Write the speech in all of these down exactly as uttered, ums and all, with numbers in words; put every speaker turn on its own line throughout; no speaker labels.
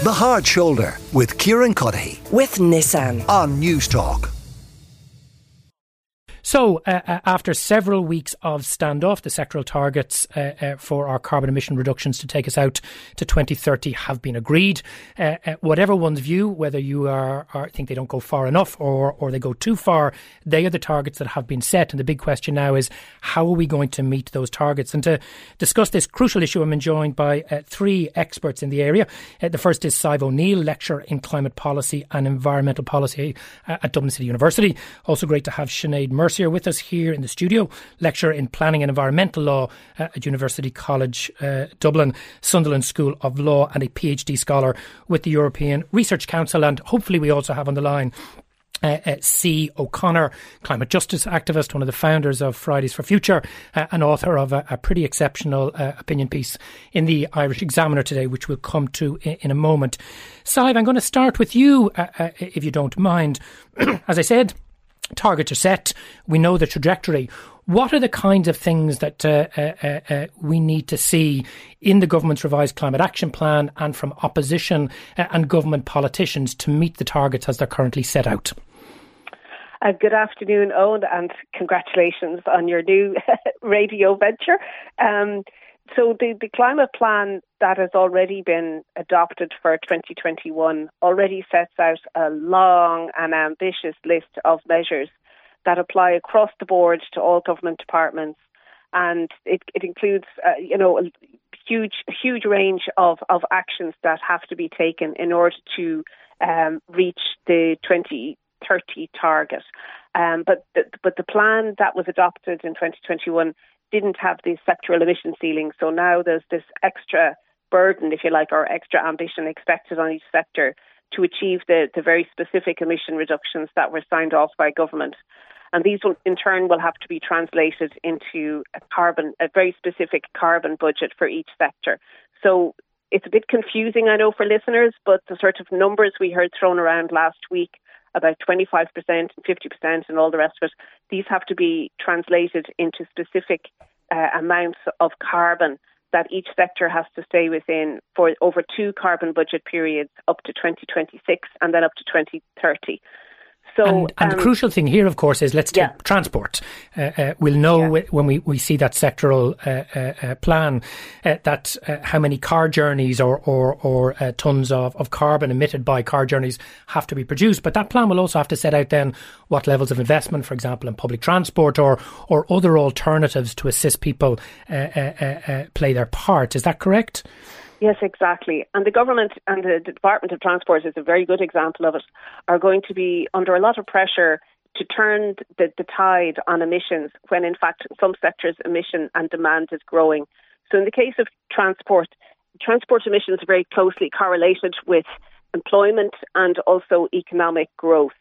The Hard Shoulder with Kieran Cuddihy.
With Nissan.
On Newstalk.
So, uh, uh, after several weeks of standoff, the sectoral targets uh, uh, for our carbon emission reductions to take us out to twenty thirty have been agreed. Uh, uh, whatever one's view, whether you are, are think they don't go far enough or, or they go too far, they are the targets that have been set. And the big question now is, how are we going to meet those targets? And to discuss this crucial issue, I'm joined by uh, three experts in the area. Uh, the first is Sive O'Neill, lecturer in climate policy and environmental policy uh, at Dublin City University. Also great to have Sinead Mercier with us here in the studio, lecturer in planning and environmental law uh, at University College uh, Dublin, Sunderland School of Law, and a PhD scholar with the European Research Council. And hopefully we also have on the line Uh, uh, C. O'Connor, climate justice activist, one of the founders of Fridays for Future, uh, and author of a, a pretty exceptional uh, opinion piece in the Irish Examiner today, which we'll come to in, in a moment. Sive, I'm going to start with you, uh, uh, if you don't mind. As I said, targets are set. We know the trajectory. What are the kinds of things that uh, uh, uh, we need to see in the government's revised climate action plan and from opposition uh, and government politicians to meet the targets as they're currently set out?
Uh, good afternoon, Owen, and congratulations on your new radio venture. Um, so the, the climate plan that has already been adopted for twenty twenty-one already sets out a long and ambitious list of measures that apply across the board to all government departments. And it, it includes, uh, you know, a huge, huge range of, of actions that have to be taken in order to um, reach the twenty thirty target. Um, but, the, but the plan that was adopted in twenty twenty-one didn't have the sectoral emission ceiling. So now there's this extra burden, if you like, or extra ambition expected on each sector to achieve the, the very specific emission reductions that were signed off by government. And these will, in turn, will have to be translated into a carbon, a very specific carbon budget for each sector. So it's a bit confusing, I know, for listeners, but the sort of numbers we heard thrown around last week, about twenty-five percent and fifty percent and all the rest of it, these have to be translated into specific uh, amounts of carbon that each sector has to stay within for over two carbon budget periods up to twenty twenty-six and then up to twenty thirty. So,
and, and um, the crucial thing here, of course, is let's take yeah. transport. Uh, uh, we'll know yeah. w- when we, we see that sectoral uh, uh, uh, plan uh, that uh, how many car journeys or or, or uh, tons of, of carbon emitted by car journeys have to be produced. But that plan will also have to set out then what levels of investment, for example, in public transport or or other alternatives to assist people uh, uh, uh, uh, play their part. Is that correct?
Yes, exactly. And the government and the Department of Transport is a very good example of it, are going to be under a lot of pressure to turn the, the tide on emissions when, in fact, some sectors' emission and demand is growing. So in the case of transport, transport emissions are very closely correlated with employment and also economic growth.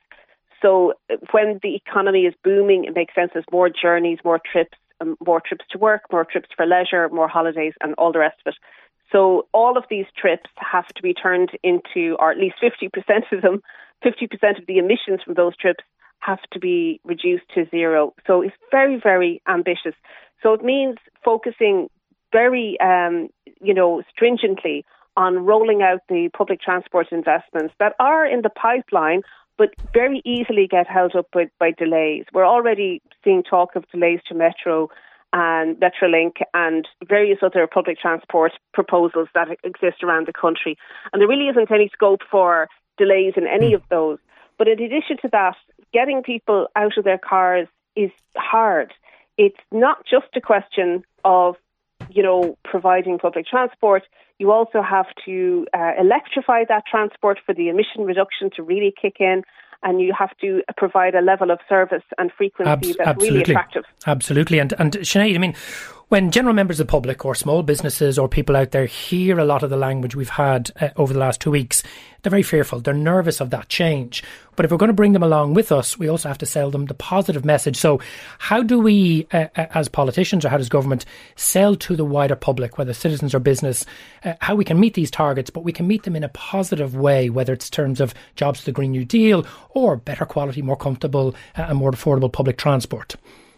So when the economy is booming, it makes sense there's more journeys, more trips, um, more trips to work, more trips for leisure, more holidays and all the rest of it. So all of these trips have to be turned into, or at least fifty percent of them, fifty percent of the emissions from those trips have to be reduced to zero. So it's very, very ambitious. So it means focusing very, um, you know, stringently on rolling out the public transport investments that are in the pipeline, but very easily get held up by, by delays. We're already seeing talk of delays to Metro and Metrolink and various other public transport proposals that exist around the country. And there really isn't any scope for delays in any of those. But in addition to that, getting people out of their cars is hard. It's not just a question of, you know, providing public transport. You also have to uh, electrify that transport for the emission reduction to really kick in. And you have to provide a level of service and frequency Abs- that's absolutely. really attractive.
Absolutely. And, and Sinead, I mean, when general members of the public or small businesses or people out there hear a lot of the language we've had uh, over the last two weeks, they're very fearful. They're nervous of that change. But if we're going to bring them along with us, we also have to sell them the positive message. So how do we, uh, as politicians or how does government, sell to the wider public, whether citizens or business, uh, how we can meet these targets, but we can meet them in a positive way, whether it's in terms of jobs to the Green New Deal or better quality, more comfortable uh, and more affordable public transport?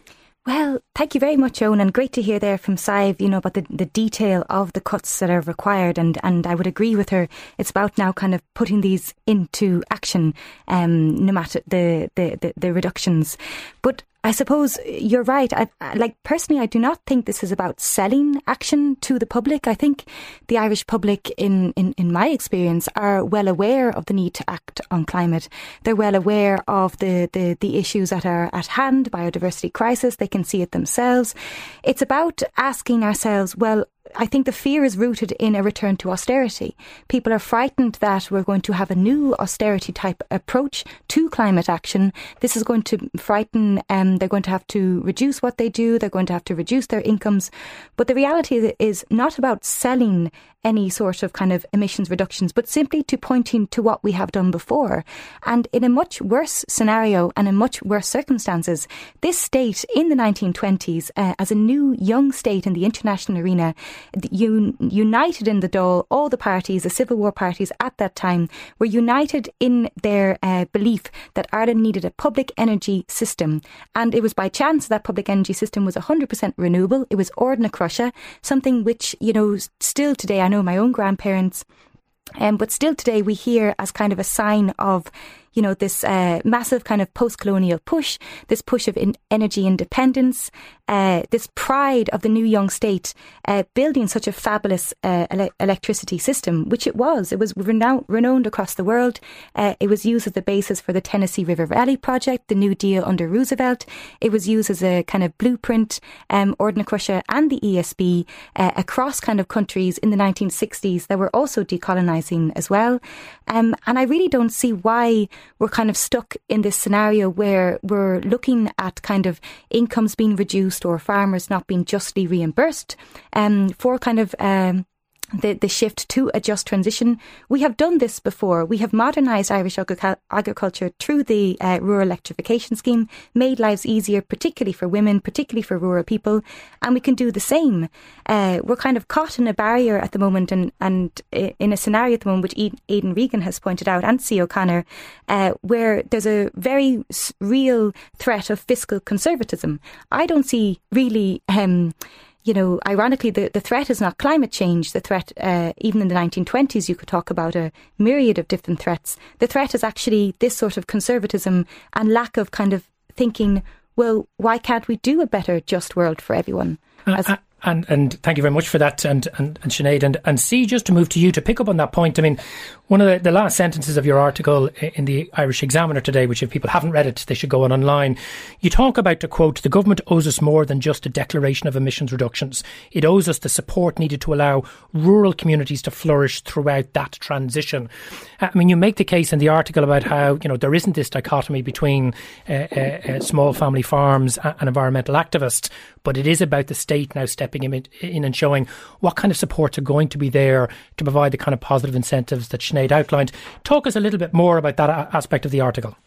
Well, thank you very much, Owen, and great to hear there from Sive, you know, about the, the detail of the cuts that are required, and, and I would agree with her. It's about now kind of putting these into action, um, no matter the, the, the, the reductions. But I suppose you're right. I, like personally, I do not think this is about selling action to the public. I think the Irish public, in, in, in my experience, are well aware of the need to act on climate. They're well aware of the, the, the issues that are at hand, biodiversity crisis. They can see it themselves. It's about asking ourselves, well, I think the fear is rooted in a return to austerity. People are frightened that we're going to have a new austerity type approach to climate action. This is going to frighten, um, they're going to have to reduce what they do, they're going to have to reduce their incomes. But the reality is not about selling any sort of kind of emissions reductions, but simply to pointing to what we have done before. And in a much worse scenario and in much worse circumstances, this state in the nineteen twenties, uh, as a new young state in the international arena, un- united in the Dáil, all the parties, the Civil War parties at that time, were united in their uh, belief that Ireland needed a public energy system. And it was by chance that public energy system was one hundred percent renewable. It was Ordna Crusha, something which, you know, still today, I know my own grandparents, um, but still today we hear as kind of a sign of, you know, this uh, massive kind of post-colonial push, this push of in energy independence, uh, this pride of the new young state uh, building such a fabulous uh, ele- electricity system, which it was. It was renowned, renowned across the world. Uh, it was used as the basis for the Tennessee River Valley Project, the New Deal under Roosevelt. It was used as a kind of blueprint, um, Ordna Crusha and the E S B uh, across kind of countries in the nineteen sixties that were also decolonising as well. Um, and I really don't see why we're kind of stuck in this scenario where we're looking at kind of incomes being reduced or farmers not being justly reimbursed um, for kind of um, the, the shift to a just transition. We have done this before. We have modernised Irish agric- agriculture through the uh, rural electrification scheme, made lives easier, particularly for women, particularly for rural people, and we can do the same. Uh, we're kind of caught in a barrier at the moment, and, and in a scenario at the moment, which Aidan Regan has pointed out, and C. O'Connor, uh, where there's a very real threat of fiscal conservatism. I don't see really... Um, You know, ironically, the, the threat is not climate change. The threat, uh, even in the nineteen twenties, you could talk about a myriad of different threats. The threat is actually this sort of conservatism and lack of kind of thinking, well, why can't we do a better, just world for everyone? As
uh, uh, and and thank you very much for that, and, and, and Sinead. And, and see, just to move to you, to pick up on that point, I mean, one of the, the last sentences of your article in the Irish Examiner today, which if people haven't read it, they should go on online. You talk about, to quote, the government owes us more than just a declaration of emissions reductions. It owes us the support needed to allow rural communities to flourish throughout that transition. I mean, you make the case in the article about how, you know, there isn't this dichotomy between uh, uh, uh, small family farms and environmental activists, but it is about the state now stepping in, in and showing what kind of supports are going to be there to provide the kind of positive incentives that Sinead outlined. Talk us a little bit more about that a- aspect of the article.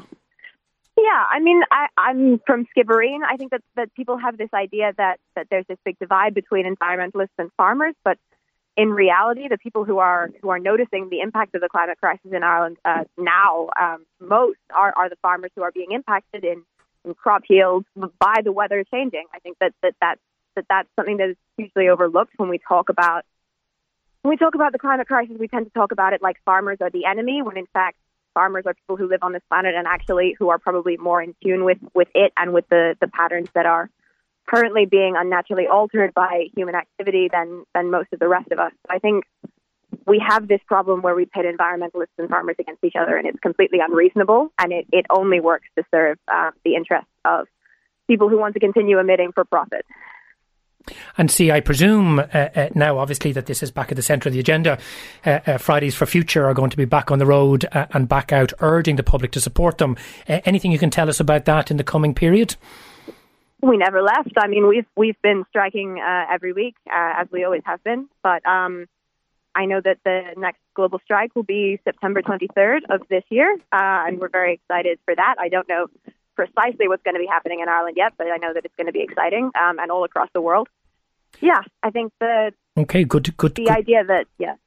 Yeah, I mean, I, I'm from Skibbereen. I think that, that people have this idea that, that there's this big divide between environmentalists and farmers, but in reality, the people who are who are noticing the impact of the climate crisis in Ireland uh, now um, most are, are the farmers who are being impacted in, in crop yields by the weather changing. I think that, that, that, that that's something that is hugely overlooked when we talk about when we talk about the climate crisis. We tend to talk about it like farmers are the enemy, when in fact farmers are people who live on this planet and actually who are probably more in tune with, with it and with the, the patterns that are currently being unnaturally altered by human activity than than most of the rest of us. I think we have this problem where we pit environmentalists and farmers against each other, and it's completely unreasonable, and it, it only works to serve uh, the interests of people who want to continue emitting for profit.
And see, I presume uh, uh, now, obviously, that this is back at the centre of the agenda. Uh, uh, Fridays for Future are going to be back on the road uh, and back out urging the public to support them. Uh, anything you can tell us about that in the coming period?
We never left. I mean, we've we've been striking uh, every week, uh, as we always have been. But um, I know that the next global strike will be September twenty-third of this year, uh, and we're very excited for that. I don't know precisely what's going to be happening in Ireland yet, but I know that it's going to be exciting um, and all across the world. Yeah, I think the
okay, good, good.
The
good.
idea that yeah,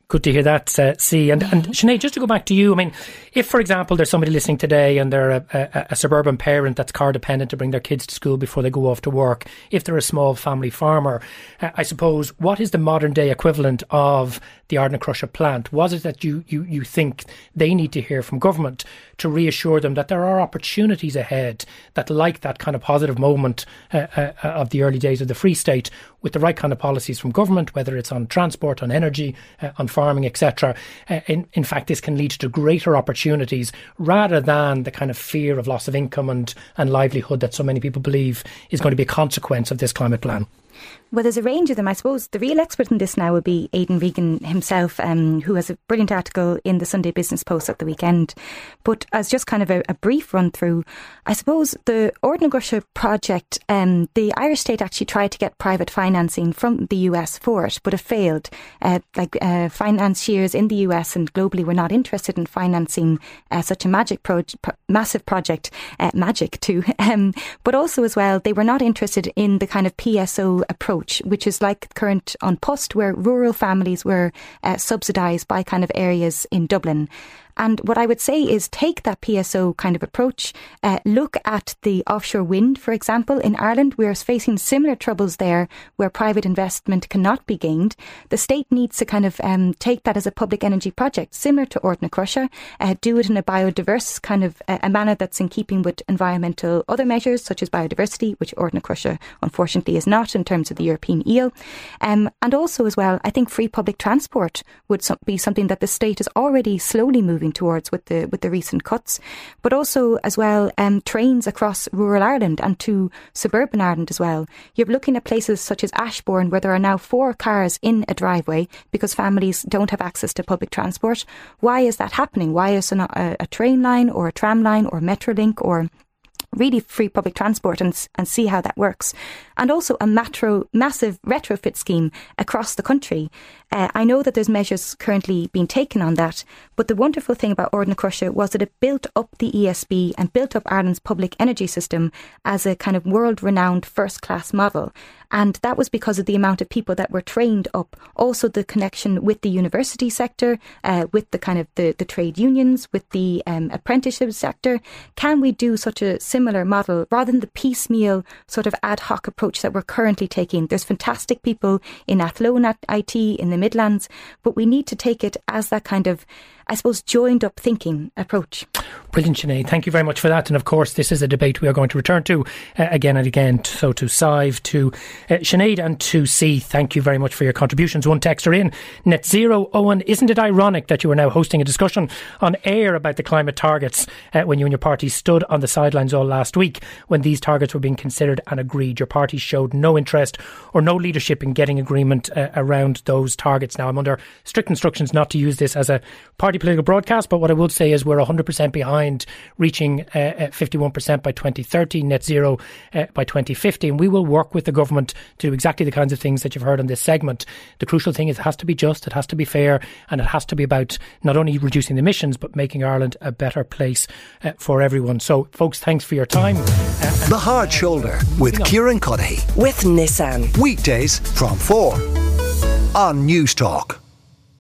Good to hear that, uh, C. And, and Sinead, just to go back to you, I mean, if, for example, there's somebody listening today and they're a, a, a suburban parent that's car dependent to bring their kids to school before they go off to work, if they're a small family farmer, uh, I suppose, what is the modern day equivalent of the Ardnacrusha plant? Was it that you, you, you think they need to hear from government to reassure them that there are opportunities ahead, that like that kind of positive moment uh, uh, of the early days of the Free State, with the right kind of policies from government, whether it's on transport, on energy, uh, on farming, et cetera. Uh, in, in fact, this can lead to greater opportunities rather than the kind of fear of loss of income and, and livelihood that so many people believe is going to be a consequence of this climate plan.
Well, there's a range of them. I suppose the real expert in this now would be Aidan Regan himself, um, who has a brilliant article in the Sunday Business Post at the weekend. But as just kind of a, a brief run through, I suppose the Ardnacrusha project, um, the Irish state actually tried to get private financing from the U S for it, but it failed. Uh, like uh, financiers in the U S and globally were not interested in financing uh, such a magic pro- pro- massive project, uh, magic too. Um, but also as well, they were not interested in the kind of P S O approach, which is like current on P U S T, where rural families were uh, subsidised by kind of areas in Dublin. And what I would say is take that P S O kind of approach, uh, look at the offshore wind, for example. In Ireland, we're facing similar troubles there where private investment cannot be gained. The state needs to kind of um, take that as a public energy project, similar to Ardnacrusha, uh, do it in a biodiverse kind of uh, a manner that's in keeping with environmental other measures, such as biodiversity, which Ardnacrusha unfortunately is not in terms of the European eel. Um, and also as well, I think free public transport would so- be something that the state is already slowly moving towards with the with the recent cuts, but also as well um, trains across rural Ireland and to suburban Ireland as well. You're looking at places such as Ashbourne where there are now four cars in a driveway because families don't have access to public transport. Why is that happening? Why is there not a, a train line or a tram line or Metrolink or really free public transport and and see how that works? And also a metro, massive retrofit scheme across the country. Uh, I know that there's measures currently being taken on that, but the wonderful thing about Ardnacrusha was that it built up the E S B and built up Ireland's public energy system as a kind of world-renowned first-class model. And that was because of the amount of people that were trained up. Also the connection with the university sector, uh, with the kind of the, the trade unions, with the um, apprenticeship sector. Can we do such a similar model rather than the piecemeal sort of ad hoc approach that we're currently taking? There's fantastic people in Athlone at I T in the Midlands, but we need to take it as that kind of, I suppose, joined up thinking approach.
Brilliant, Sinead. Thank you very much for that. And of course, this is a debate we are going to return to uh, again and again. So to Sive, to uh, Sinead and to C, thank you very much for your contributions. One texter in, Net Zero, Owen, isn't it ironic that you are now hosting a discussion on air about the climate targets uh, when you and your party stood on the sidelines all last week when these targets were being considered and agreed? Your party showed no interest or no leadership in getting agreement uh, around those targets. Now, I'm under strict instructions not to use this as a party political broadcast, but what I would say is we're one hundred percent behind reaching uh, fifty-one percent by twenty thirty, net zero uh, by twenty fifty, and we will work with the government to do exactly the kinds of things that you've heard on this segment. The crucial thing is it has to be just, it has to be fair, and it has to be about not only reducing the emissions but making Ireland a better place uh, for everyone. So folks, thanks for your time. Uh,
The Hard Shoulder with Kieran Cuddihy
with Nissan.
weekdays from four on News Talk.